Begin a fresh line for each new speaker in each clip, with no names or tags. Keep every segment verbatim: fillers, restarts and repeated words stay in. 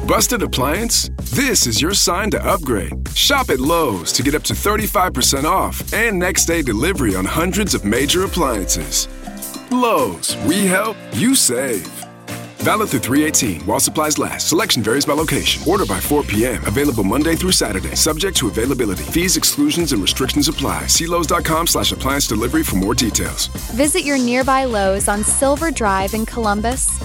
Busted appliance? This is your sign to upgrade. Shop at Lowe's to get up to thirty-five percent off and next day delivery on hundreds of major appliances. Lowe's, we help, you save. Valid through three eighteen while supplies last. Selection varies by location. Order by four p.m. Available Monday through Saturday. Subject to availability. Fees, exclusions, and restrictions apply. See Lowe's.com slash appliance delivery for more details.
Visit your nearby Lowe's on Silver Drive in Columbus.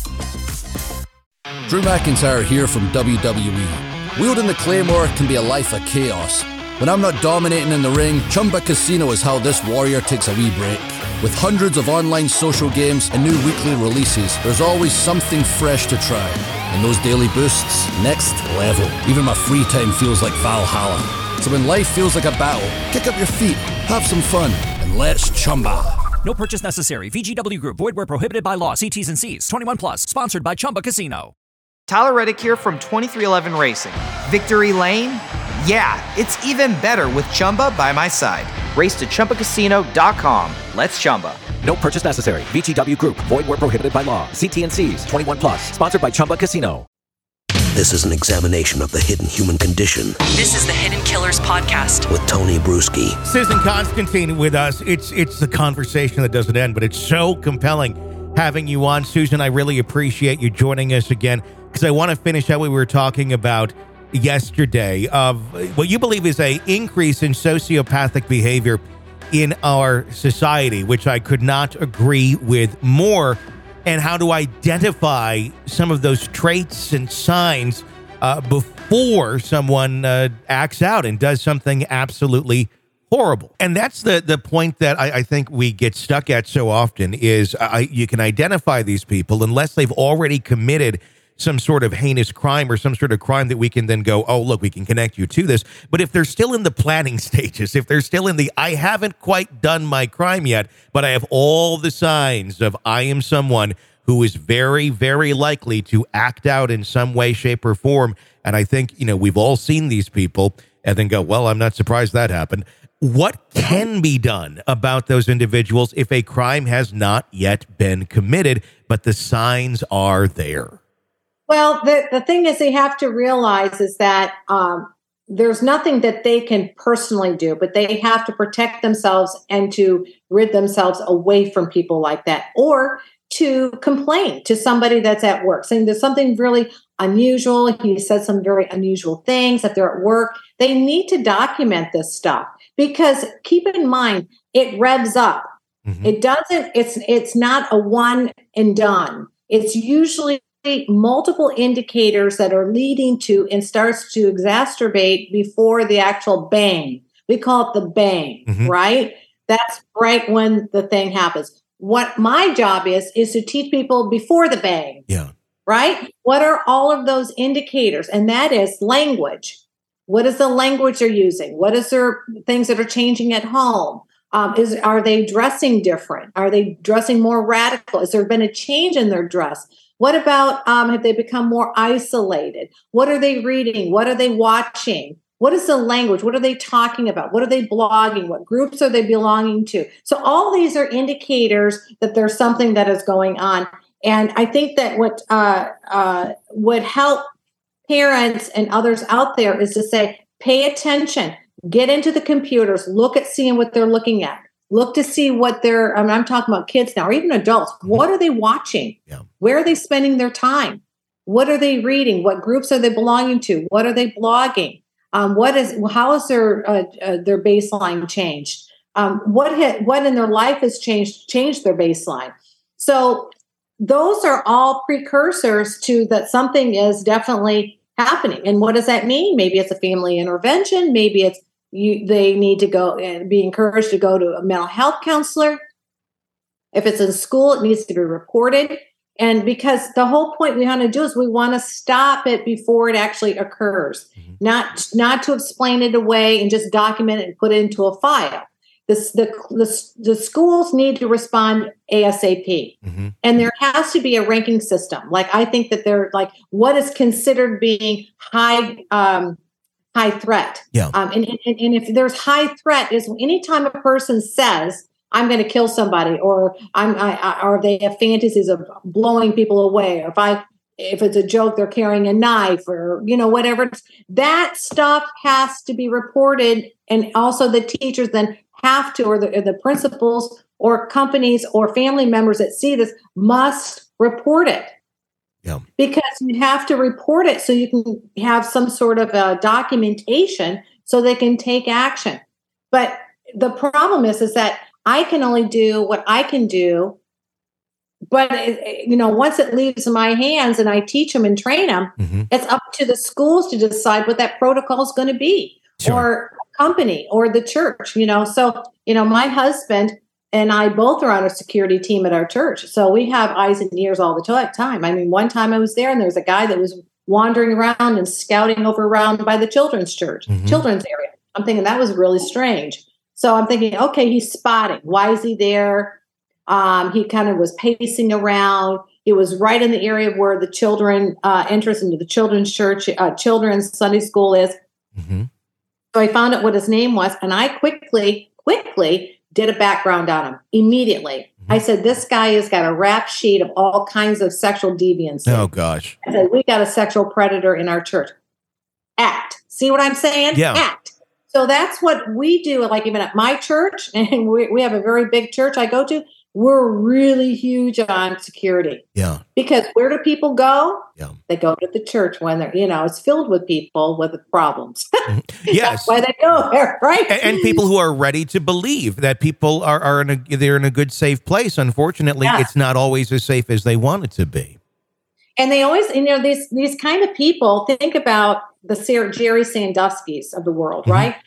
Drew McIntyre here from W W E. Wielding the Claymore can be a life of chaos. When I'm not dominating in the ring, Chumba Casino is how this warrior takes a wee break. With hundreds of online social games and new weekly releases, there's always something fresh to try. And those daily boosts, next level. Even my free time feels like Valhalla. So when life feels like a battle, kick up your feet, have some fun, and let's Chumba.
No purchase necessary. V G W Group. Void where prohibited by law. See T's and C's. twenty-one plus. Sponsored by Chumba Casino.
Tyler Reddick here from twenty-three eleven Racing. Victory Lane? Yeah, it's even better with Chumba by my side. Race to Chumba Casino dot com. Let's Chumba.
No purchase necessary. V G W Group. Void where prohibited by law. See T and C's. twenty-one plus. Sponsored by Chumba Casino.
This is an examination of the hidden human condition.
This is the Hidden Killers Podcast
with Tony Bruschi.
Susan Constantine with us. It's it's the conversation that doesn't end, but it's so compelling having you on. Susan, I really appreciate you joining us again, because I want to finish how we were talking about yesterday of what you believe is a increase in sociopathic behavior in our society, which I could not agree with more, and how to identify some of those traits and signs uh, before someone uh, acts out and does something absolutely horrible. And that's the the point that I, I think we get stuck at so often is uh, you can identify these people unless they've already committed some sort of heinous crime or some sort of crime that we can then go, oh, look, we can connect you to this. But if they're still in the planning stages, if they're still in the, I haven't quite done my crime yet, but I have all the signs of I am someone who is very, very likely to act out in some way, shape, or form. And I think, you know, we've all seen these people and then go, well, I'm not surprised that happened. What can be done about those individuals if a crime has not yet been committed, but the signs are there?
Well, the, the thing is they have to realize is that um, there's nothing that they can personally do, but they have to protect themselves and to rid themselves away from people like that, or to complain to somebody that's at work, saying there's something really unusual. He said some very unusual things. If they're at work, they need to document this stuff, because keep in mind, it revs up. Mm-hmm. It doesn't, it's, it's not a one and done. It's usually multiple indicators that are leading to and starts to exacerbate before the actual bang. We call it the bang, mm-hmm. right? That's right when the thing happens. What my job is, is to teach people before the bang.
Yeah.
Right? What are all of those indicators? And that is language. What is the language they're using? What is their things that are changing at home? Um, is are they dressing different? Are they dressing more radical? Has there been a change in their dress? What about, um, have they become more isolated? What are they reading? What are they watching? What is the language? What are they talking about? What are they blogging? What groups are they belonging to? So all these are indicators that there's something that is going on. And I think that what uh, uh, would help parents and others out there is to say, pay attention, get into the computers, look at seeing what they're looking at. Look to see what they're, I mean, I'm talking about kids now, or even adults. What are they watching?
Yeah.
Where are they spending their time? What are they reading? What groups are they belonging to? What are they blogging? Um, what is, how is their uh, uh, their baseline changed? Um, what ha- what in their life has changed changed their baseline? So those are all precursors to that something is definitely happening. And what does that mean? Maybe it's a family intervention. Maybe it's You, they need to go and be encouraged to go to a mental health counselor. If it's in school, it needs to be reported. And because the whole point we want to do is we want to stop it before it actually occurs, mm-hmm. not not to explain it away and just document it and put it into a file. This, the, the, the schools need to respond ASAP. Mm-hmm. And there has to be a ranking system. Like, I think that they're like, what is considered being high um high threat.
Yeah.
Um, and, and, and if there's high threat is anytime a person says, I'm going to kill somebody, or I'm, I, I, or they have fantasies of blowing people away. Or if I, if it's a joke, they're carrying a knife or, you know, whatever. That stuff has to be reported. And also the teachers then have to, or the, or the principals or companies or family members that see this must report it.
Yeah.
Because you have to report it so you can have some sort of a documentation so they can take action. But the problem is, is that I can only do what I can do. But, it, you know, once it leaves my hands and I teach them and train them, mm-hmm. it's up to the schools to decide what that protocol is going to be, sure. or a company or the church, you know. So, you know, my husband and I both are on a security team at our church. So we have eyes and ears all the time. I mean, one time I was there and there was a guy that was wandering around and scouting over around by the children's church, mm-hmm. children's area. I'm thinking that was really strange. So I'm thinking, okay, he's spotting. Why is he there? Um, he kind of was pacing around. It was right in the area where the children uh, enters into the children's church, uh, children's Sunday school is. Mm-hmm. So I found out what his name was, and I quickly, quickly did a background on him immediately. Mm-hmm. I said, this guy has got a rap sheet of all kinds of sexual deviance.
Oh, gosh.
I said, we got a sexual predator in our church. Act. See what I'm saying?
Yeah.
Act. So that's what we do, like even at my church, and we, we have a very big church I go to. We're really huge on security.
Yeah.
Because where do people go?
Yeah.
They go to the church when they're, you know, it's filled with people with problems.
Yes.
That's why they go there, right?
And, and people who are ready to believe that people are, are in a, they're in a good, safe place. Unfortunately, yeah. it's not always as safe as they want it to be.
And they always, you know, these, these kind of people, think about the Jerry Sandusky's of the world, mm-hmm. right?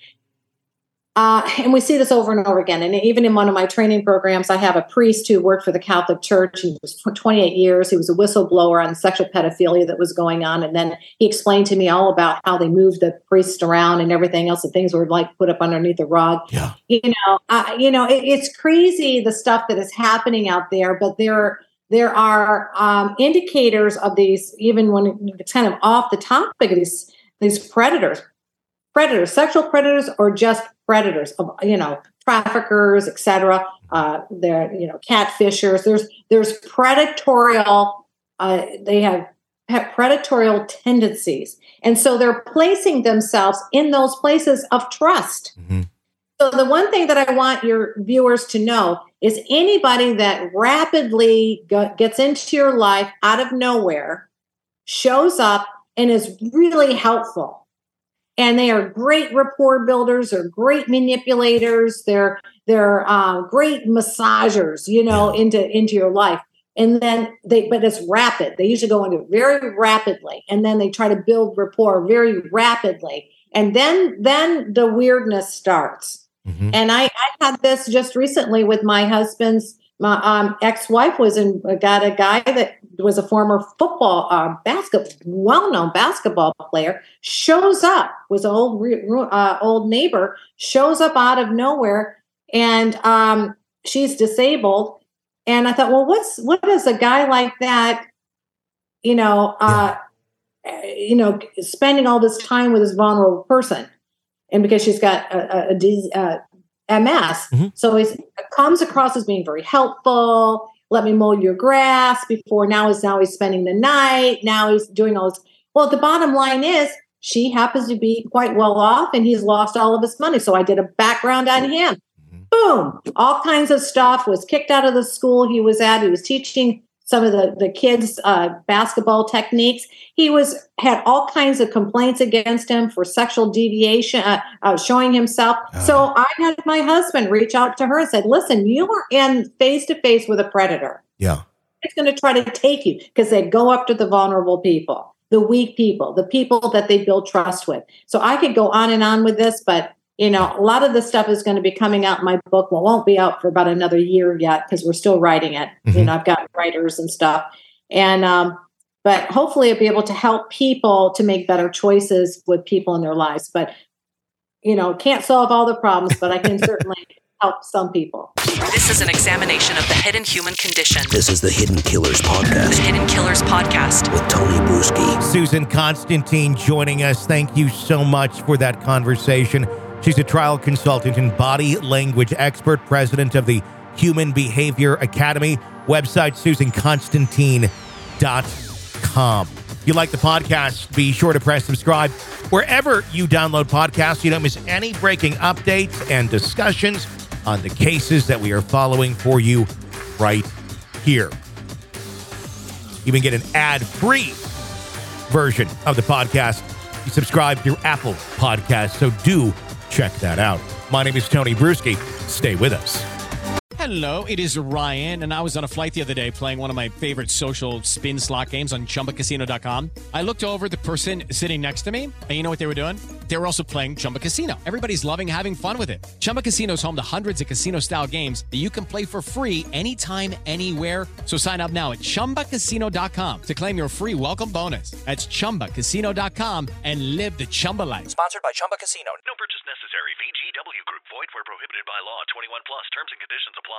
Uh, and we see this over and over again. And even in one of my training programs, I have a priest who worked for the Catholic Church. He was for twenty-eight years. He was a whistleblower on sexual pedophilia that was going on. And then he explained to me all about how they moved the priest around and everything else, and things were like put up underneath the rug.
Yeah.
You know, uh, you know, it, it's crazy the stuff that is happening out there. But there, there are um, indicators of these, even when it's kind of off the topic of these these predators. Predators, sexual predators, or just predators, you know, traffickers, et cetera. Uh, they're, you know, catfishers. There's, there's predatorial, uh, they have predatorial tendencies. And so they're placing themselves in those places of trust. Mm-hmm. So the one thing that I want your viewers to know is anybody that rapidly go, gets into your life out of nowhere, shows up and is really helpful. And they are great rapport builders. They're great manipulators. They're they're uh, great massagers, you know, into into your life. And then they, but it's rapid. They usually go into it very rapidly, and then they try to build rapport very rapidly, and then then the weirdness starts. Mm-hmm. And I, I had this just recently with my husband's. My um, ex-wife was in, got a guy that was a former football, uh, basketball, well-known basketball player, shows up, was an old, uh, old neighbor, shows up out of nowhere, and um, she's disabled. And I thought, well, what's what is a guy like that, you know, uh, yeah. you know, spending all this time with this vulnerable person, and because she's got a, a, a, a M S. Mm-hmm. So he comes across as being very helpful. Let me mow your grass before now is now he's spending the night. Now he's doing all this. Well, the bottom line is she happens to be quite well off and he's lost all of his money. So I did a background on him. Mm-hmm. Boom. All kinds of stuff. Was kicked out of the school he was at. He was teaching some of the, the kids' uh, basketball techniques. He was had all kinds of complaints against him for sexual deviation, uh, uh, showing himself. Uh, so I had my husband reach out to her and said, listen, you are in face-to-face with a predator.
Yeah.
It's going to try to take you because they go after the vulnerable people, the weak people, the people that they build trust with. So I could go on and on with this, but you know, a lot of the stuff is going to be coming out in my book. Well, it won't be out for about another year yet because we're still writing it. Mm-hmm. You know, I've got writers and stuff. And, um, but hopefully I'll be able to help people to make better choices with people in their lives. But, you know, can't solve all the problems, but I can certainly help some people.
This is an examination of the hidden human condition.
This is the Hidden Killers Podcast.
The Hidden Killers Podcast.
With Tony Brueski.
Susan Constantine joining us. Thank you so much for that conversation. She's a trial consultant and body language expert, president of the Human Behavior Academy. Website, susan constantine dot com. If you like the podcast, be sure to press subscribe wherever you download podcasts so you don't miss any breaking updates and discussions on the cases that we are following for you right here. You even get an ad-free version of the podcast. You subscribe through Apple Podcasts, so do check that out. My name is Tony Bruschi. Stay with us.
Hello, it is Ryan, and I was on a flight the other day playing one of my favorite social spin slot games on Chumba Casino dot com. I looked over at the person sitting next to me, and you know what they were doing? They were also playing Chumba Casino. Everybody's loving having fun with it. Chumba Casino is home to hundreds of casino-style games that you can play for free anytime, anywhere. So sign up now at Chumba Casino dot com to claim your free welcome bonus. That's Chumba Casino dot com and live the Chumba life.
Sponsored by Chumba Casino.
No purchase necessary. V G W Group. Void where prohibited by law. twenty-one plus. Terms and conditions apply.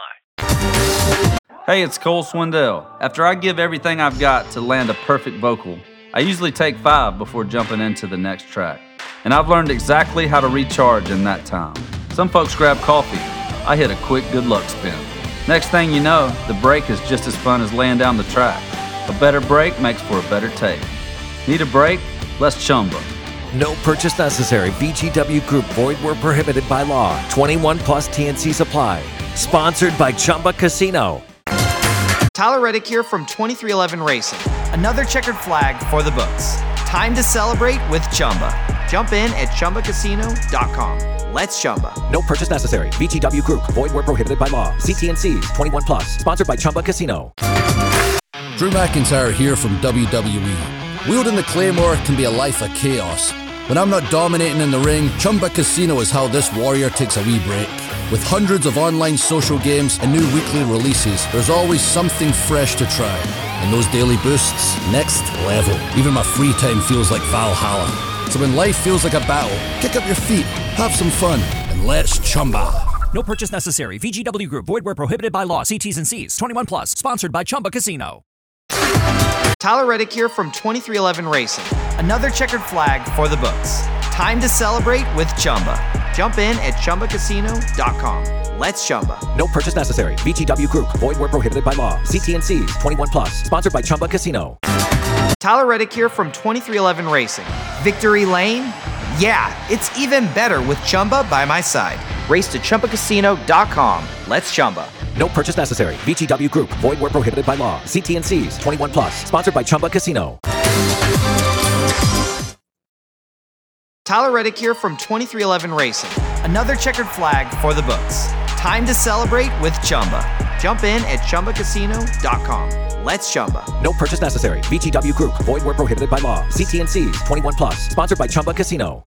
Hey, it's Cole Swindell. After I give everything I've got to land a perfect vocal, I usually take five before jumping into the next track. And I've learned exactly how to recharge in that time. Some folks grab coffee. I hit a quick good luck spin. Next thing you know, the break is just as fun as laying down the track. A better break makes for a better take. Need a break? Let's Chumba.
No purchase necessary. V G W Group. Void where prohibited by law. twenty-one plus T N C supply. Sponsored by Chumba Casino.
Tyler Reddick here from twenty-three eleven Racing. Another checkered flag for the books. Time to celebrate with Chumba. Jump in at Chumba Casino dot com. Let's Chumba.
No purchase necessary. V G W Group. Void where prohibited by law. See T N Cs. twenty-one plus. Sponsored by Chumba Casino.
Drew McIntyre here from W W E. Wielding the Claymore can be a life of chaos. When I'm not dominating in the ring, Chumba Casino is how this warrior takes a wee break. With hundreds of online social games and new weekly releases, there's always something fresh to try. And those daily boosts, next level. Even my free time feels like Valhalla. So when life feels like a battle, kick up your feet, have some fun, and let's Chumba.
No purchase necessary. V G W Group. Void where prohibited by law. See T's and C's. twenty-one plus. Sponsored by Chumba Casino.
Tyler Reddick here from twenty-three eleven Racing. Another checkered flag for the books. Time to celebrate with Chumba. Jump in at Chumba Casino dot com. Let's Chumba.
No purchase necessary. V G W Group. Void where prohibited by law. See T N Cs. twenty-one plus. Sponsored by Chumba Casino.
Tyler Reddick here from twenty-three eleven Racing. Victory Lane? Yeah, it's even better with Chumba by my side. Race to Chumba Casino dot com. Let's Chumba.
No purchase necessary. V G W Group. Void where prohibited by law. See T N Cs. twenty-one plus. Sponsored by Chumba Casino.
Tyler Reddick here from twenty-three eleven Racing. Another checkered flag for the books. Time to celebrate with Chumba. Jump in at Chumba Casino dot com. Let's Chumba.
No purchase necessary. V G W Group. Void where prohibited by law. See T N Cs. twenty-one plus. Sponsored by Chumba Casino.